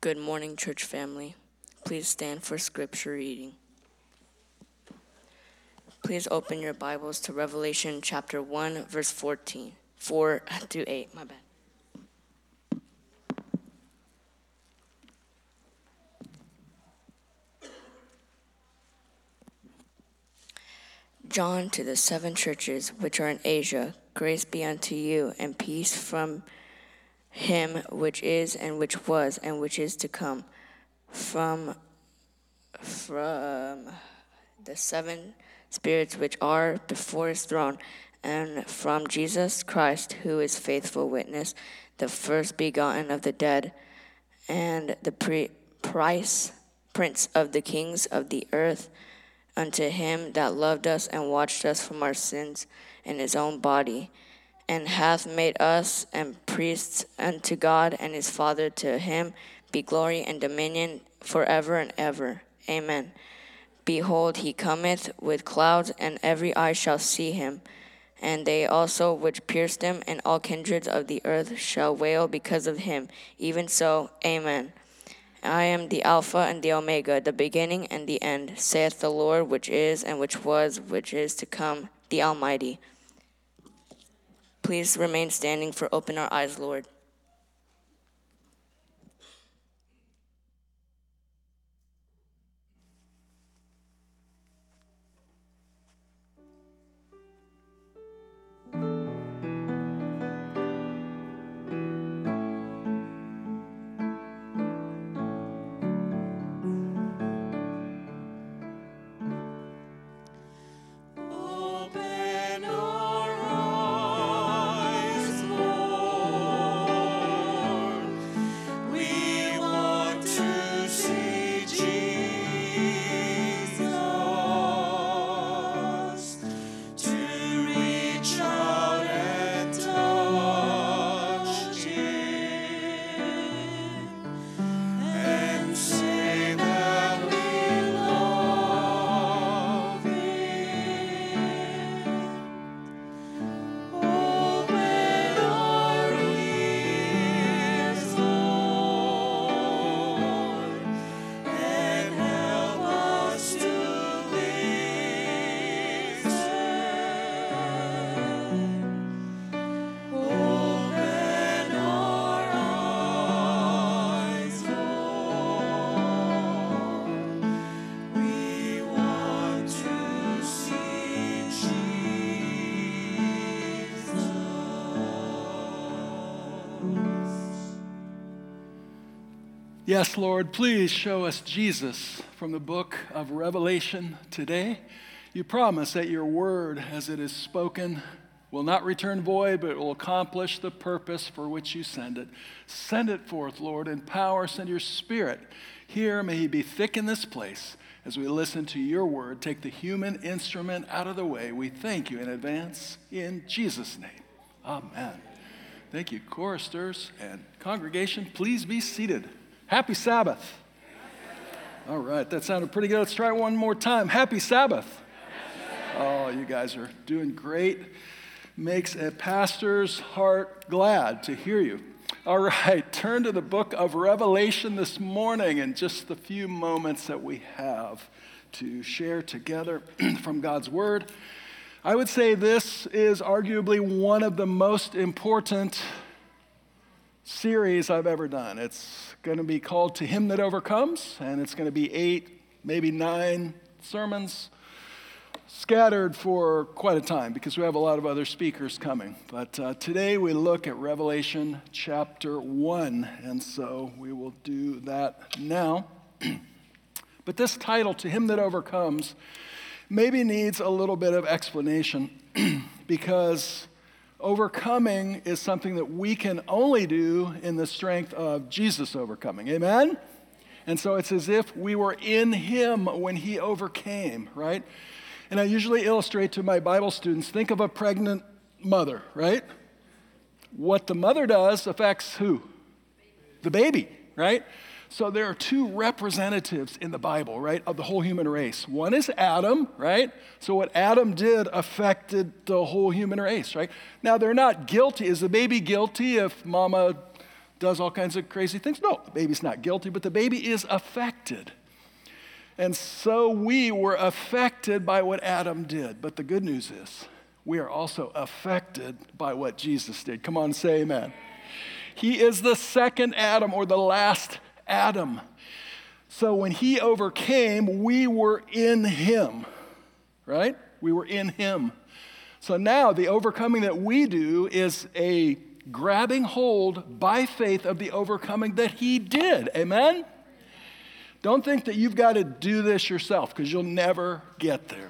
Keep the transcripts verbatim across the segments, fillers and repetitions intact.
Good morning, church family. Please stand for scripture reading. Please open your Bibles to Revelation chapter one, verse fourteen, four to eight, my bad. John, to the seven churches which are in Asia, grace be unto you, and peace from him which is, and which was, and which is to come, from, from the seven spirits which are before his throne, and from Jesus Christ, who is faithful witness, the first begotten of the dead, and the pre- price, prince of the kings of the earth, unto him that loved us and washed us from our sins in his own body, and hath made us and priests unto God and his Father. To him be glory and dominion forever and ever. Amen. Behold, he cometh with clouds, and every eye shall see him, and they also which pierced him, and all kindreds of the earth shall wail because of him. Even so, amen. I am the Alpha and the Omega, the beginning and the end, saith the Lord, which is, and which was, which is to come, the Almighty. Please remain standing for Open Our Eyes, Lord. Yes, Lord, please show us Jesus from the book of Revelation today. You promise that your word, as it is spoken, will not return void, but it will accomplish the purpose for which you send it. Send it forth, Lord, in power. Send your Spirit here. May he be thick in this place as we listen to your word. Take the human instrument out of the way. We thank you in advance. In Jesus' name, amen. Thank you, choristers and congregation. Please be seated. Happy Sabbath. All right, that sounded pretty good. Let's try it one more time. Happy Sabbath. Oh, you guys are doing great. Makes a pastor's heart glad to hear you. All right, turn to the book of Revelation this morning in just the few moments that we have to share together from God's Word. I would say this is arguably one of the most important series I've ever done. It's going to be called To Him That Overcomes, and it's going to be eight, maybe nine sermons scattered for quite a time because we have a lot of other speakers coming. But uh, today we look at Revelation chapter one, and so we will do that now. But this title, To Him That Overcomes, maybe needs a little bit of explanation because overcoming is something that we can only do in the strength of Jesus overcoming. Amen? And so it's as if we were in him when he overcame, right? And I usually illustrate to my Bible students, think of a pregnant mother, right? What the mother does affects who? The baby, right? So there are two representatives in the Bible, right, of the whole human race. One is Adam, right? So what Adam did affected the whole human race, right? Now, they're not guilty. Is the baby guilty if mama does all kinds of crazy things. No, the baby's not guilty, but the baby is affected. And so we were affected by what Adam did. But the good news is, we are also affected by what Jesus did. Come on, say amen. He is the second Adam, or the last Adam. So when he overcame, we were in him, right? We were in him. So now the overcoming that we do is a grabbing hold by faith of the overcoming that he did. Amen? Don't think that you've got to do this yourself, because you'll never get there.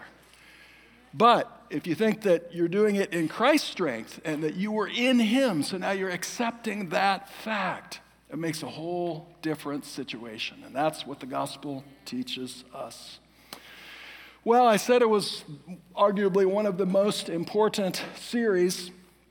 But if you think that you're doing it in Christ's strength and that you were in him, so now you're accepting that fact, it makes a whole different situation. And that's what the gospel teaches us. Well, I said it was arguably one of the most important series.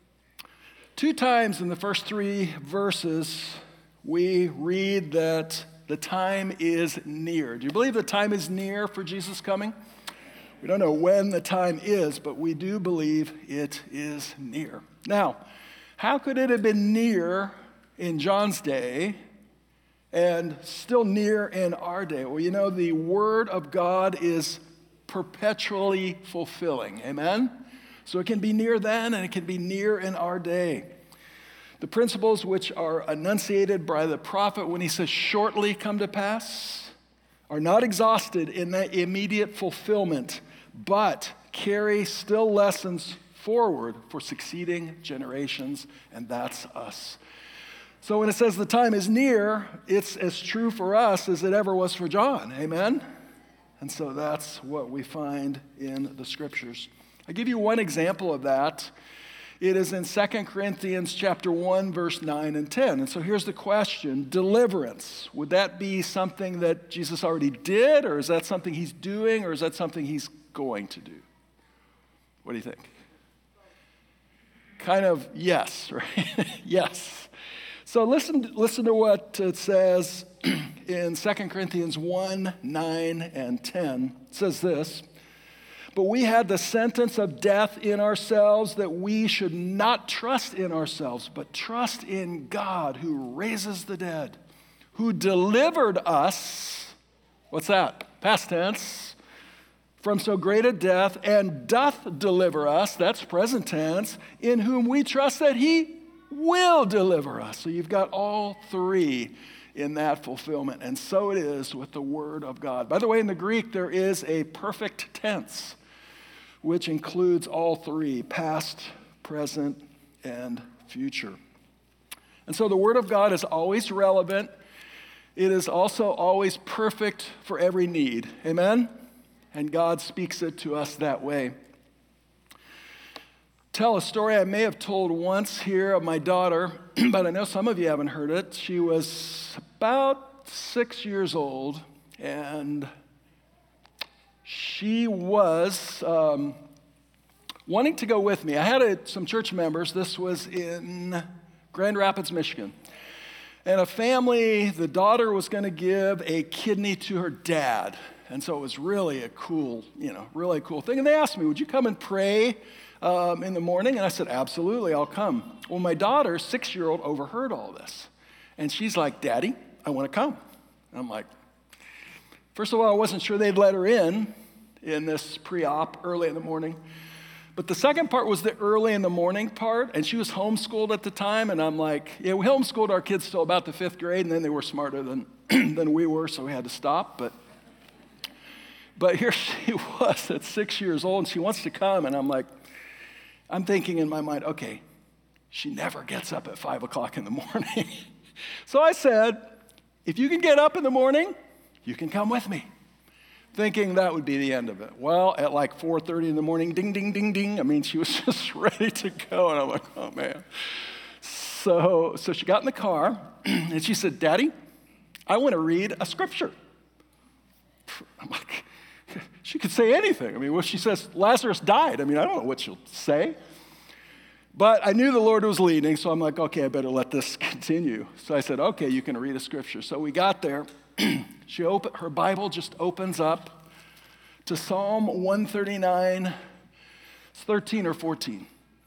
Two times in the first three verses, we read that the time is near. Do you believe the time is near for Jesus coming? We don't know when the time is, but we do believe it is near. Now, how could it have been near in John's day and still near in our day? Well, you know, the Word of God is perpetually fulfilling. Amen? So it can be near then and it can be near in our day. The principles which are enunciated by the prophet when he says shortly come to pass are not exhausted in that immediate fulfillment, but carry still lessons forward for succeeding generations, and that's us. So when it says the time is near, it's as true for us as it ever was for John. Amen? And so that's what we find in the scriptures. I give you one example of that. It is in Second Corinthians chapter one, verse nine and ten. And so here's the question. Deliverance. Would that be something that Jesus already did, or is that something he's doing, or is that something he's going to do? What do you think? Kind of yes, right? Yes. So listen, listen to what it says in Second Corinthians one, nine, and ten. It says this. But we had the sentence of death in ourselves, that we should not trust in ourselves, but trust in God who raises the dead, who delivered us, what's that? Past tense, from so great a death, and doth deliver us, that's present tense, in whom we trust that he will deliver us. So you've got all three in that fulfillment. And so it is with the Word of God. By the way, in the Greek, there is a perfect tense, which includes all three, past, present, and future. And so the Word of God is always relevant. It is also always perfect for every need. Amen? And God speaks it to us that way. Tell a story I may have told once here of my daughter, but I know some of you haven't heard it. She was about six years old, and she was um, wanting to go with me. I had a, some church members. This was in Grand Rapids, Michigan. And a family, the daughter was going to give a kidney to her dad. And so it was really a cool, you know, really cool thing. And they asked me, would you come and pray um, in the morning? And I said, absolutely, I'll come. Well, my daughter, six-year-old, overheard all this. And she's like, Daddy, I want to come. And I'm like, first of all, I wasn't sure they'd let her in in this pre-op early in the morning. But the second part was the early in the morning part, and she was homeschooled at the time, and I'm like, yeah, we homeschooled our kids till about the fifth grade, and then they were smarter than, than we were, so we had to stop. But, but here she was at six years old, and she wants to come, and I'm like, I'm thinking in my mind, okay, she never gets up at five o'clock in the morning. So I said, if you can get up in the morning, you can come with me, thinking that would be the end of it. Well, at like four thirty in the morning, ding, ding, ding, ding. I mean, she was just ready to go, and I'm like, oh, man. So, so she got in the car, and she said, Daddy, I want to read a scripture. I'm like, she could say anything. I mean, well, she says, Lazarus died. I mean, I don't know what she'll say. But I knew the Lord was leading, so I'm like, okay, I better let this continue. So I said, okay, you can read a scripture. So we got there. She opened, her Bible just opens up to Psalm one thirty-nine, it's thirteen or fourteen.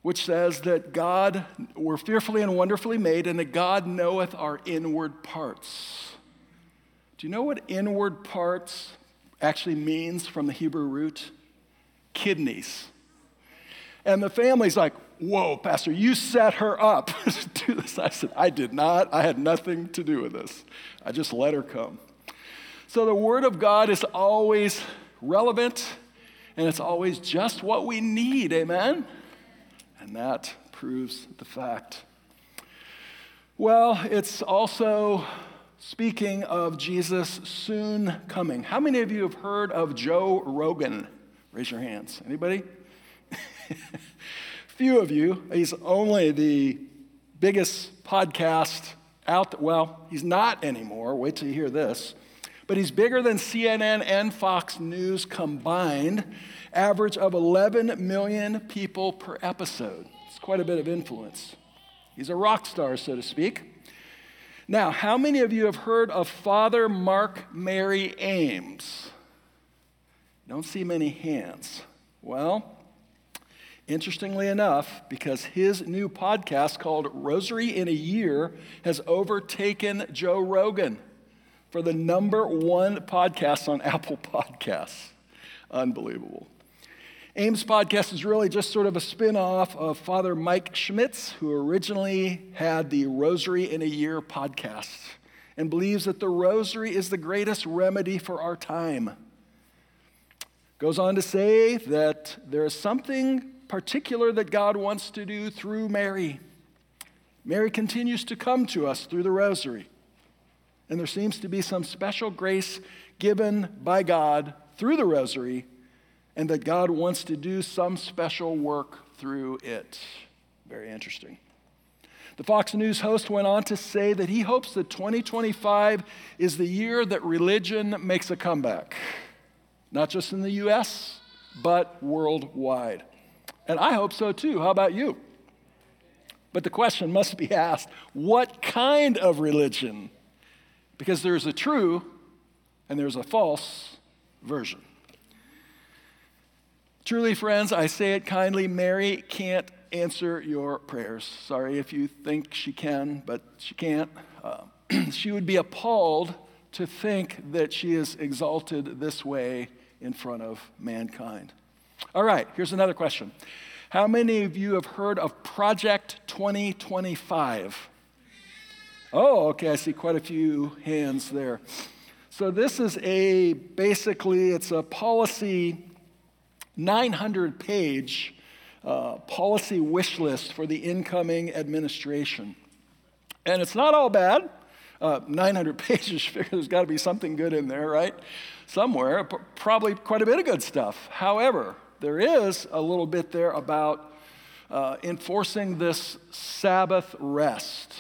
which says that God, we're fearfully and wonderfully made, and that God knoweth our inward parts. Do you know what inward parts actually means from the Hebrew root? Kidneys. And the family's like, whoa, Pastor, you set her up to do this. I said, I did not. I had nothing to do with this. I just let her come. So the Word of God is always relevant, and it's always just what we need, amen? And that proves the fact. Well, it's also speaking of Jesus soon coming. How many of you have heard of Joe Rogan? Raise your hands. Anybody? Few of you. He's only the biggest podcast out there. Well, he's not anymore. Wait till you hear this. But he's bigger than C N N and Fox News combined. Average of eleven million people per episode. It's quite a bit of influence. He's a rock star, so to speak. Now, how many of you have heard of Father Mark Mary Ames? Don't see many hands. Well, interestingly enough, because his new podcast called Rosary in a Year has overtaken Joe Rogan for the number one podcast on Apple Podcasts. Unbelievable. Ames' podcast is really just sort of a spin-off of Father Mike Schmitz, who originally had the Rosary in a Year podcast and believes that the rosary is the greatest remedy for our time. Goes on to say that there is something particular that God wants to do through Mary. Mary continues to come to us through the rosary. And there seems to be some special grace given by God through the rosary, and that God wants to do some special work through it. Very interesting. The Fox News host went on to say that he hopes that twenty twenty-five is the year that religion makes a comeback. Not just in the U S, but worldwide. And I hope so too. How about you? But the question must be asked, what kind of religion? Because there's a true and there's a false version. Truly, friends, I say it kindly, Mary can't answer your prayers. Sorry if you think she can, but she can't. Uh, she would be appalled to think that she is exalted this way in front of mankind. All right, here's another question. How many of you have heard of Project twenty twenty-five? Oh, okay, I see quite a few hands there. So this is a, basically, it's a policy, nine hundred page uh, policy wish list for the incoming administration. And it's not all bad. Uh, nine hundred pages, figure there's got to be something good in there, right? Somewhere, probably quite a bit of good stuff. However, there is a little bit there about uh, enforcing this Sabbath rest.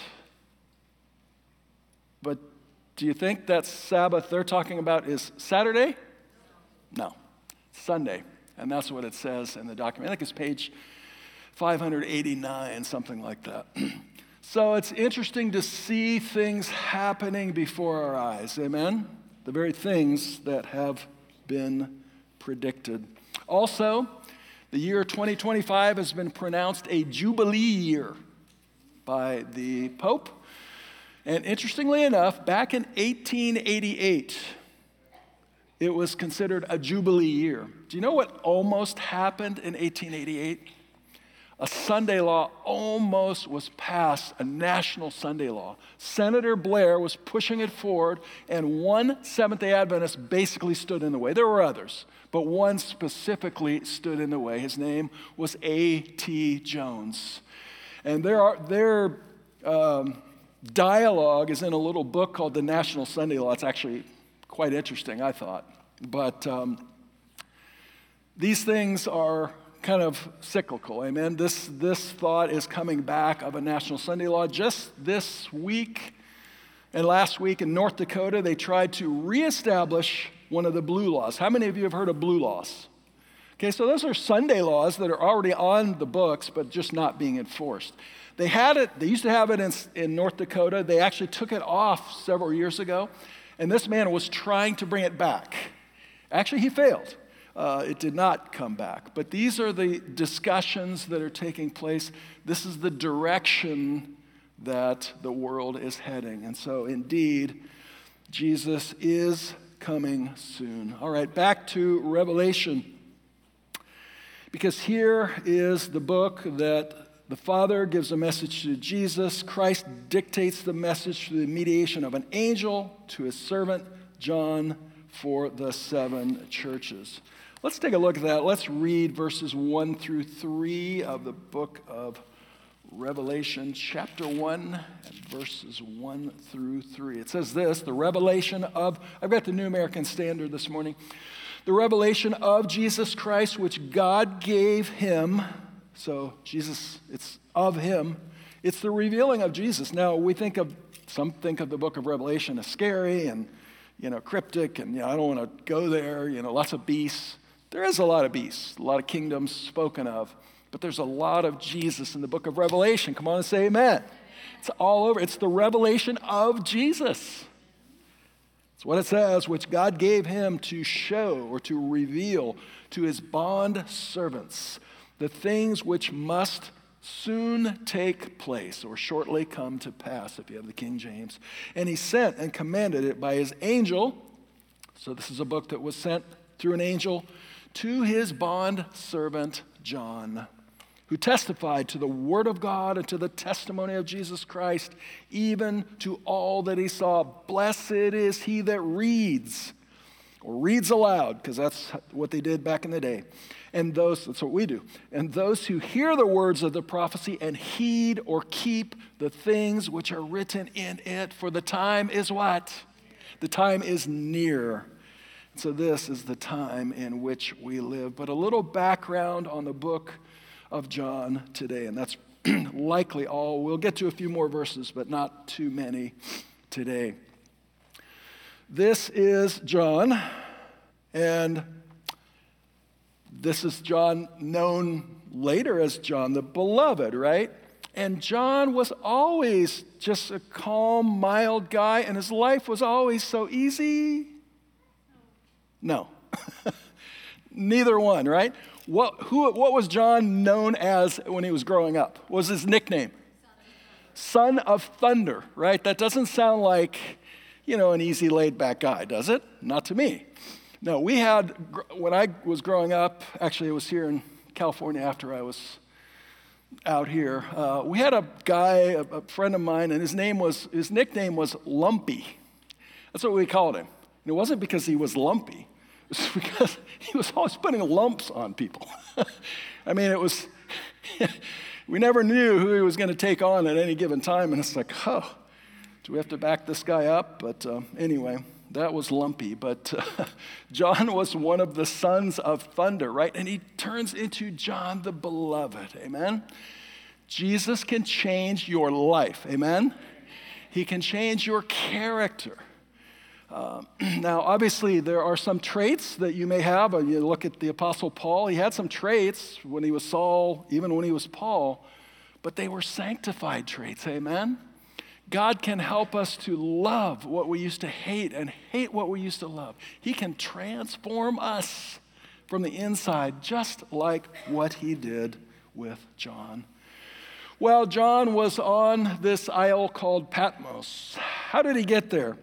But do you think that Sabbath they're talking about is Saturday? No, Sunday. And that's what it says in the document. I think it's page five eighty-nine, something like that. So it's interesting to see things happening before our eyes, amen? The very things that have been predicted. Also, the year twenty twenty-five has been pronounced a Jubilee year by the Pope. And interestingly enough, back in eighteen eighty-eight, it was considered a Jubilee year. Do you know what almost happened in eighteen eighty-eight? A Sunday law almost was passed, a national Sunday law. Senator Blair was pushing it forward, and one Seventh-day Adventist basically stood in the way. There were others, but one specifically stood in the way. His name was A T Jones. And there are, their um, dialogue is in a little book called The National Sunday Law. It's actually quite interesting, I thought. But um, these things are kind of cyclical, amen? This, this thought is coming back of a national Sunday law. Just this week and last week in North Dakota, they tried to reestablish one of the blue laws. How many of you have heard of blue laws? Okay, so those are Sunday laws that are already on the books, but just not being enforced. They had it, they used to have it in, in North Dakota. They actually took it off several years ago, and this man was trying to bring it back. Actually, he failed. uh, it did not come back. But these are the discussions that are taking place. This is the direction that the world is heading. And so, indeed, Jesus is coming soon. All right, back to Revelation. Because here is the book that the Father gives a message to Jesus. Christ dictates the message through the mediation of an angel to his servant John for the seven churches. Let's take a look at that. Let's read verses one through three of the book of Revelation, chapter one, and verses one through three. It says this, the revelation of, I've got the New American Standard this morning, the revelation of Jesus Christ, which God gave him. So Jesus, it's of him. It's the revealing of Jesus. Now, we think of, some think of the book of Revelation as scary and, you know, cryptic, and, you know, I don't want to go there, you know, lots of beasts. There is a lot of beasts, a lot of kingdoms spoken of, but there's a lot of Jesus in the book of Revelation. Come on and say amen. It's all over. It's the revelation of Jesus. It's what it says, which God gave him to show or to reveal to his bond servants the things which must soon take place or shortly come to pass, if you have the King James. And he sent and commanded it by his angel. So this is a book that was sent through an angel to his bond servant John, who testified to the word of God and to the testimony of Jesus Christ, even to all that he saw. Blessed is he that reads, or reads aloud, because that's what they did back in the day. And those, that's what we do. And those who hear the words of the prophecy and heed or keep the things which are written in it, for the time is what? The time is near. So this is the time in which we live. But a little background on the book of John today, and that's likely all. We'll get to a few more verses, but not too many today. This is John, and this is John known later as John the Beloved, right? And John was always just a calm, mild guy, and his life was always so easy. No. Neither one, right? What, who, what was John known as when he was growing up? What was his nickname? Son of Thunder, right? That doesn't sound like, you know, an easy, laid-back guy, does it? Not to me. No, we had, when I was growing up, actually it was here in California after I was out here, uh, we had a guy, a, a friend of mine, and his name was, his nickname was Lumpy. That's what we called him. And it wasn't because he was lumpy. It was because he was always putting lumps on people. I mean, it was, we never knew who he was going to take on at any given time. And it's like, oh, do we have to back this guy up? But uh, anyway, that was Lumpy. But uh, John was one of the sons of thunder, right? And he turns into John the Beloved. Amen? Jesus can change your life. Amen? He can change your character. Uh, now, obviously, there are some traits that you may have. You look at the Apostle Paul. He had some traits when he was Saul, even when he was Paul, but they were sanctified traits, amen? God can help us to love what we used to hate and hate what we used to love. He can transform us from the inside, just like what he did with John. Well, John was on this isle called Patmos. How did he get there?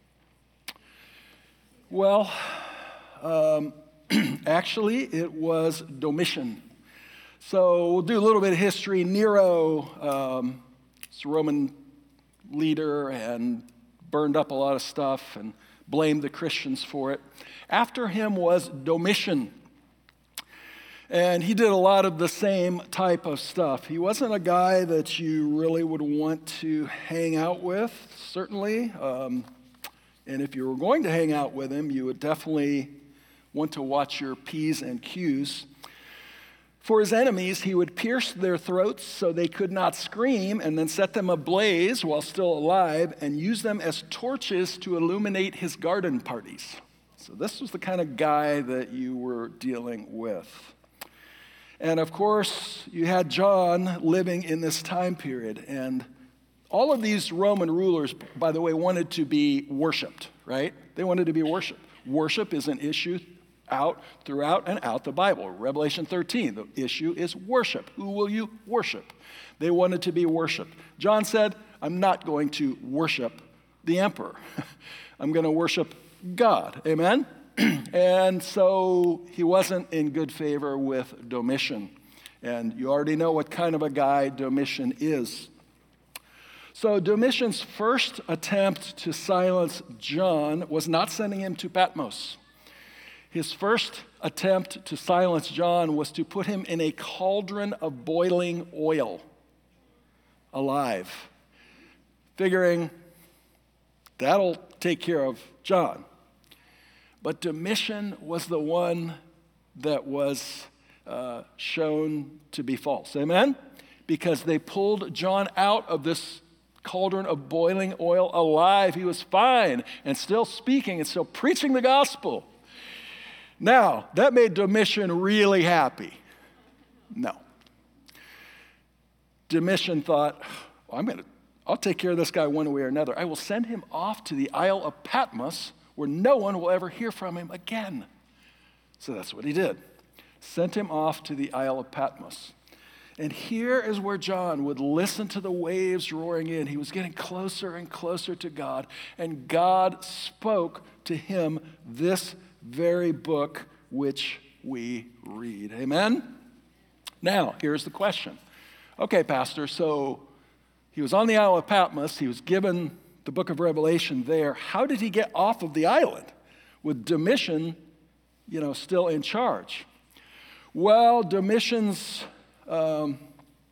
Well, um, actually, it was Domitian. So we'll do a little bit of history. Nero, um, it's a Roman leader and burned up a lot of stuff and blamed the Christians for it. After him was Domitian. And he did a lot of the same type of stuff. He wasn't a guy that you really would want to hang out with, certainly. Um, And if you were going to hang out with him, you would definitely want to watch your P's and Q's. For his enemies, he would pierce their throats so they could not scream, and then set them ablaze while still alive, and use them as torches to illuminate his garden parties. So this was the kind of guy that you were dealing with. And of course, you had John living in this time period, and all of these Roman rulers, by the way, wanted to be worshiped, right? They wanted to be worshiped. Worship is an issue out, throughout, and out the Bible. Revelation thirteen, the issue is worship. Who will you worship? They wanted to be worshiped. John said, I'm not going to worship the emperor. I'm going to worship God. Amen? And so he wasn't in good favor with Domitian. And you already know what kind of a guy Domitian is. So Domitian's first attempt to silence John was not sending him to Patmos. His first attempt to silence John was to put him in a cauldron of boiling oil, alive, figuring that'll take care of John. But Domitian was the one that was uh, shown to be false. Amen? Because they pulled John out of this cauldron of boiling oil alive. He was fine and still speaking and still preaching the gospel. Now, that made Domitian really happy. No. Domitian thought, well, I'm going to, I'll take care of this guy one way or another. I will send him off to the Isle of Patmos where no one will ever hear from him again. So that's what he did. Sent him off to the Isle of Patmos. And here is where John would listen to the waves roaring in. He was getting closer and closer to God. And God spoke to him this very book which we read. Amen? Now, here's the question. Okay, Pastor, so he was on the Isle of Patmos. He was given the book of Revelation there. How did he get off of the island with Domitian, you know, still in charge? Well, Domitian's um,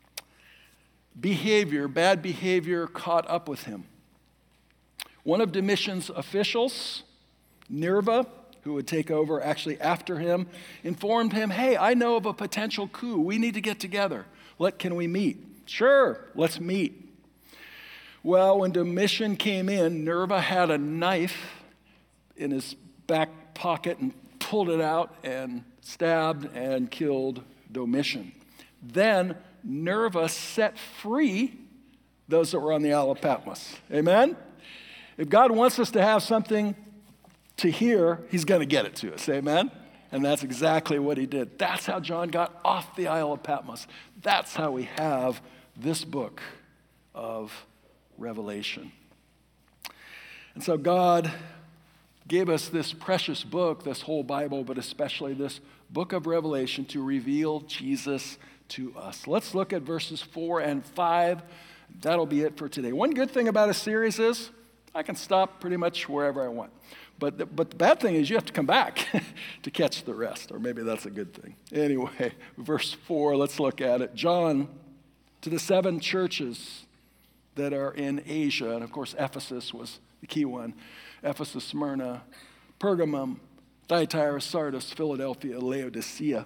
behavior, bad behavior, caught up with him. One of Domitian's officials, Nerva, who would take over actually after him, informed him, hey, I know of a potential coup. We need to get together. Let, can we meet? Sure, let's meet. Well, when Domitian came in, Nerva had a knife in his back pocket and pulled it out and stabbed and killed Domitian. Then Nerva set free those that were on the Isle of Patmos. Amen? If God wants us to have something to hear, he's going to get it to us. Amen? And that's exactly what he did. That's how John got off the Isle of Patmos. That's how we have this book of Revelation. And so God gave us this precious book, this whole Bible, but especially this book of Revelation to reveal Jesus to us. Let's look at verses four and five. That'll be it for today. One good thing about a series is I can stop pretty much wherever I want. But the, but the bad thing is you have to come back to catch the rest, or maybe that's a good thing. Anyway, verse four, let's look at it. John, to the seven churches that are in Asia, and of course Ephesus was the key one. Ephesus, Smyrna, Pergamum, Thyatira, Sardis, Philadelphia, Laodicea.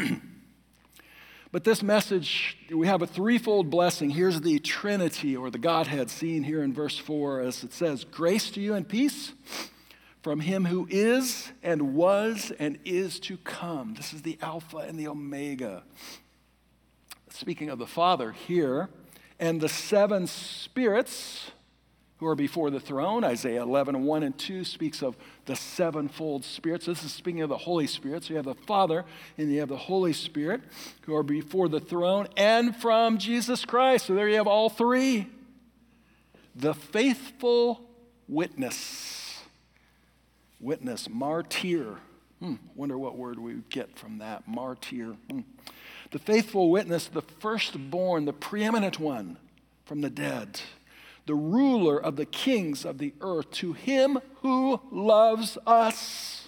But this message, we have a threefold blessing. Here's the Trinity, or the Godhead, seen here in verse four, as it says, grace to you and peace from him who is and was and is to come. This is the Alpha and the Omega. Speaking of the Father here, and the seven spirits who are before the throne. Isaiah eleven, one and two speaks of the sevenfold spirits. This is speaking of the Holy Spirit. So you have the Father and you have the Holy Spirit who are before the throne, and from Jesus Christ. So there you have all three. The faithful witness. Witness, martyr. Hmm, wonder what word we would get from that, martyr. Hmm. The faithful witness, the firstborn, the preeminent one from the dead, the ruler of the kings of the earth, to him who loves us.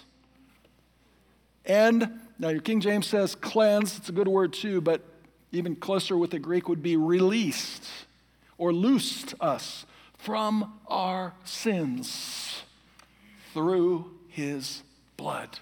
And, now your King James says cleanse, it's a good word too, but even closer with the Greek would be released or loosed us from our sins through his blood.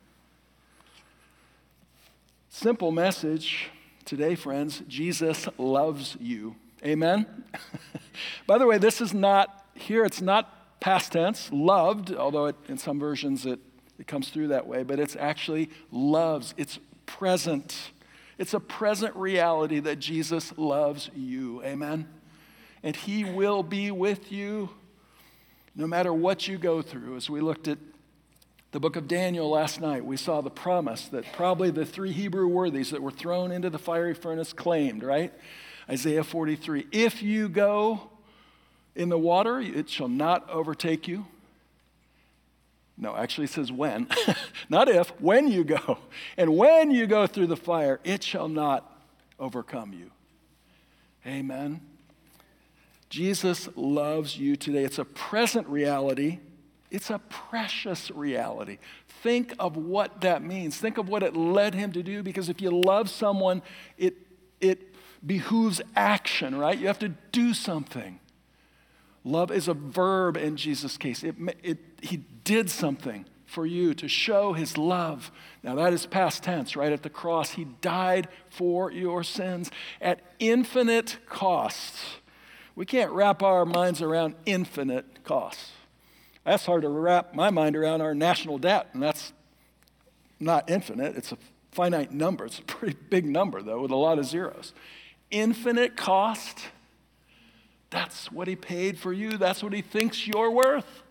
Simple message today, friends. Jesus loves you. Amen? By the way, this is not, here it's not past tense, loved, although it, in some versions it, it comes through that way, but it's actually loves. It's present. It's a present reality that Jesus loves you. Amen? And he will be with you no matter what you go through. As we looked at The book of Daniel last night, we saw the promise that probably the three Hebrew worthies that were thrown into the fiery furnace claimed, right? Isaiah forty-three, if you go in the water, it shall not overtake you. No, actually it says when, not if, when you go. And when you go through the fire, it shall not overcome you. Amen. Jesus loves you today. It's a present reality. It's a precious reality. Think of what that means. Think of what it led him to do, because if you love someone, it, it behooves action, right? You have to do something. Love is a verb in Jesus' case. It, it, he did something for you to show his love. Now that is past tense, right? At the cross, he died for your sins at infinite costs. We can't wrap our minds around infinite costs. That's hard to wrap my mind around our national debt, and that's not infinite. It's a finite number. It's a pretty big number, though, with a lot of zeros. Infinite cost, that's what he paid for you. That's what he thinks you're worth.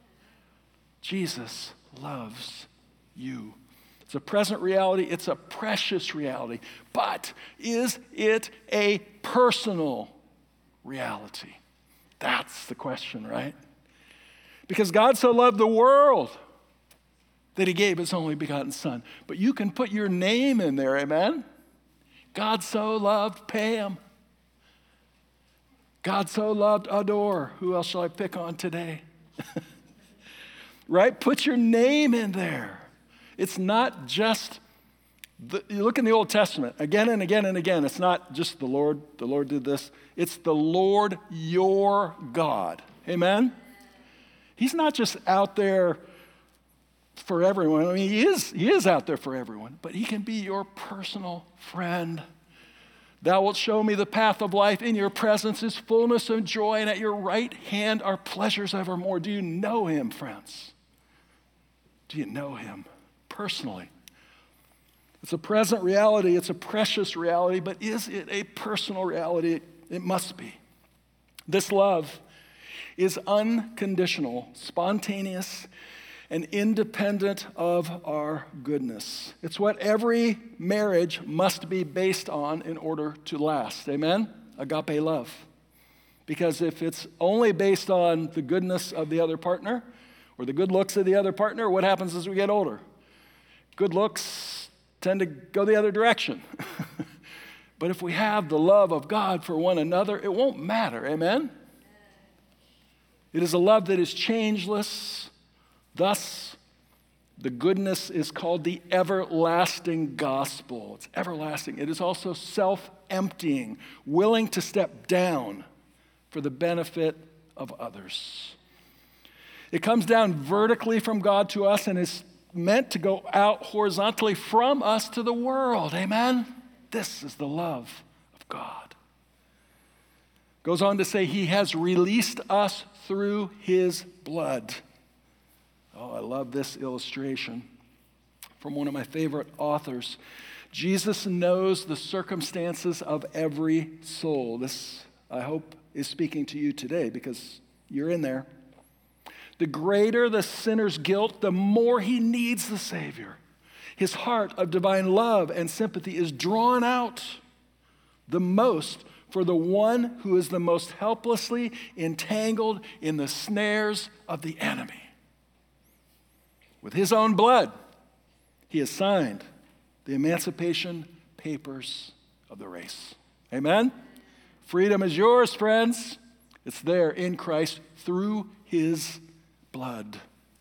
Jesus loves you. It's a present reality. It's a precious reality. But is it a personal reality? That's the question, right? Because God so loved the world that he gave his only begotten son. But you can put your name in there, amen? God so loved Pam. God so loved Adore. Who else shall I pick on today? Right? Put your name in there. It's not just, the, you look in the Old Testament, again and again and again, it's not just the Lord, the Lord did this. It's the Lord your God. Amen? He's not just out there for everyone. I mean, he is, he is out there for everyone, but he can be your personal friend. Thou wilt show me the path of life. In your presence is fullness of joy, and at your right hand are pleasures evermore. Do you know him, friends? Do you know him personally? It's a present reality. It's a precious reality, but is it a personal reality? It must be. This love is unconditional, spontaneous, and independent of our goodness. It's what every marriage must be based on in order to last. Amen? Agape love. Because if it's only based on the goodness of the other partner or the good looks of the other partner, what happens as we get older? Good looks tend to go the other direction. But if we have the love of God for one another, it won't matter. Amen? It is a love that is changeless. Thus, the goodness is called the everlasting gospel. It's everlasting. It is also self-emptying, willing to step down for the benefit of others. It comes down vertically from God to us and is meant to go out horizontally from us to the world. Amen? This is the love of God. Goes on to say he has released us through his blood. Oh, I love this illustration from one of my favorite authors. Jesus knows the circumstances of every soul. This, I hope, is speaking to you today because you're in there. The greater the sinner's guilt, the more he needs the Savior. His heart of divine love and sympathy is drawn out the most for the one who is the most helplessly entangled in the snares of the enemy. With his own blood, he has signed the emancipation papers of the race. Amen? Freedom is yours, friends. It's there in Christ through his blood.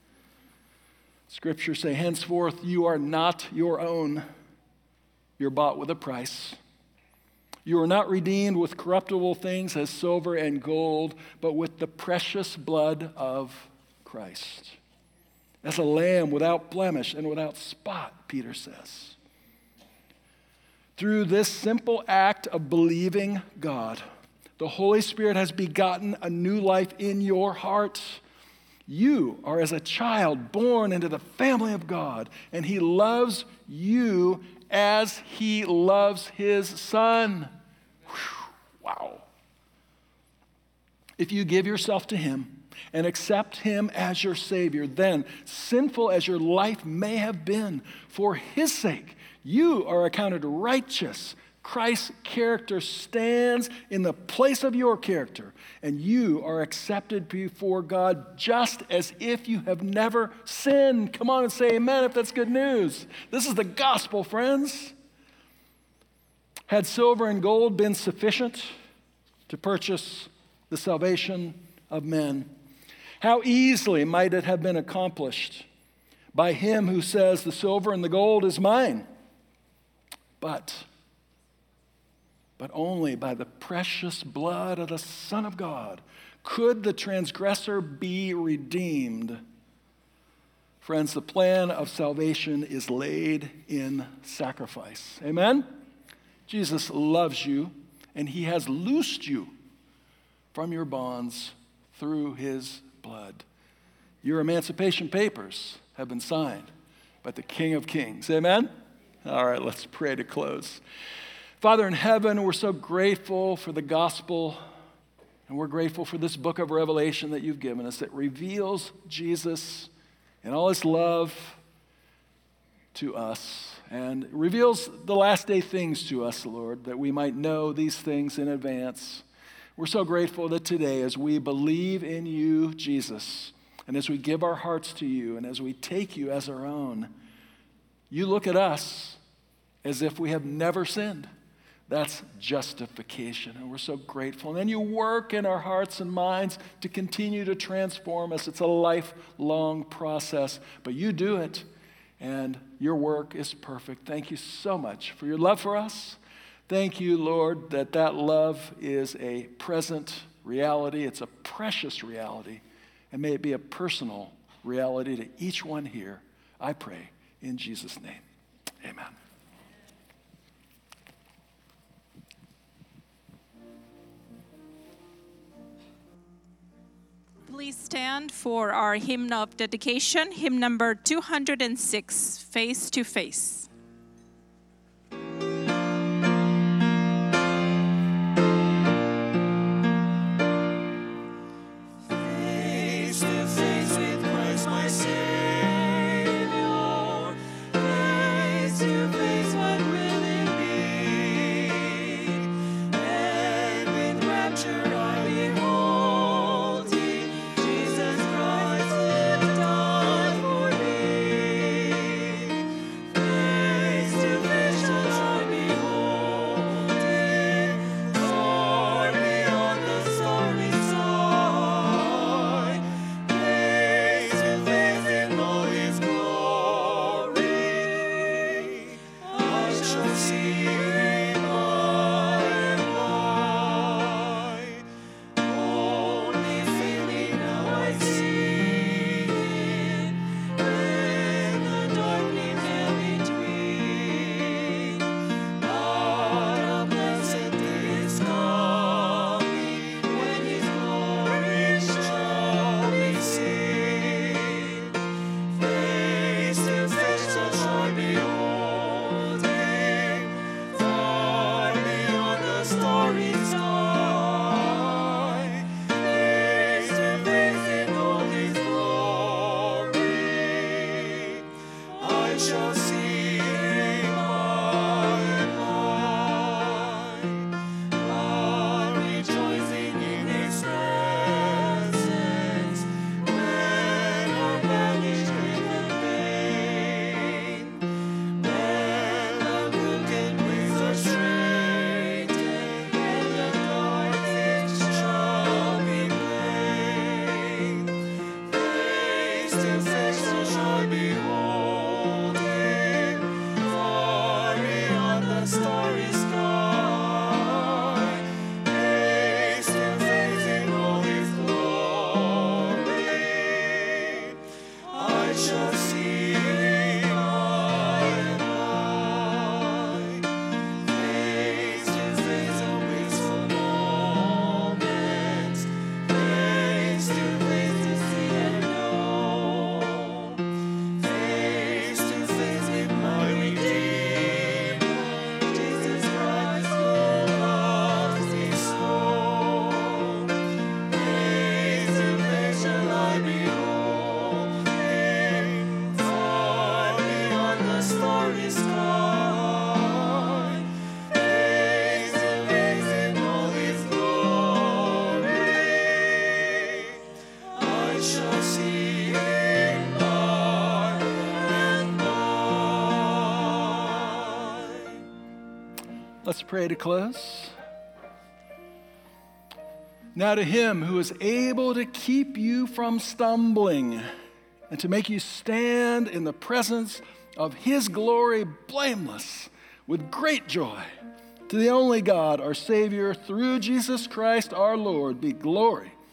Scriptures say, henceforth you are not your own. You're bought with a price. You are not redeemed with corruptible things as silver and gold, but with the precious blood of Christ. As a lamb without blemish and without spot, Peter says. Through this simple act of believing God, the Holy Spirit has begotten a new life in your heart. You are as a child born into the family of God, and he loves you as he loves his son. Whew, wow. If you give yourself to him, and accept him as your Savior, then, sinful as your life may have been, for his sake, you are accounted righteous. Christ's character stands in the place of your character, and you are accepted before God just as if you have never sinned. Come on and say amen if that's good news. This is the gospel, friends. Had silver and gold been sufficient to purchase the salvation of men, how easily might it have been accomplished by him who says, the silver and the gold is mine, but but only by the precious blood of the Son of God could the transgressor be redeemed. Friends, the plan of salvation is laid in sacrifice. Amen? Jesus loves you, and he has loosed you from your bonds through his blood. Your emancipation papers have been signed by the King of Kings. Amen? All right, let's pray to close. Father in heaven, we're so grateful for the gospel, and we're grateful for this book of Revelation that you've given us that reveals Jesus and all his love to us and reveals the last day things to us, Lord, that we might know these things in advance. We're so grateful that today, as we believe in you, Jesus, and as we give our hearts to you and as we take you as our own, you look at us as if we have never sinned. That's justification, and we're so grateful. And then you work in our hearts and minds to continue to transform us. It's a lifelong process, but you do it, and your work is perfect. Thank you so much for your love for us. Thank you, Lord, that that love is a present reality. It's a precious reality, and may it be a personal reality to each one here. I pray in Jesus' name. Amen. Please stand for our hymn of dedication, hymn number two hundred six, Face to Face. Face to face with Christ my Savior, face to face, what will it be? And with rapture I behold thee, Jesus Christ lived, died for me. Face to face shall I behold thee, far beyond the stormy side. Face to face in all his glory, I shall see him by and by. Only faintly now I see him, when the darkening veil between. But a blessed day is coming, when his glory shall be seen. Face to face shall I behold him, Let's pray to close. Now to him who is able to keep you from stumbling and to make you stand in the presence of his glory blameless with great joy, to the only God, our Savior, through Jesus Christ our Lord, be glory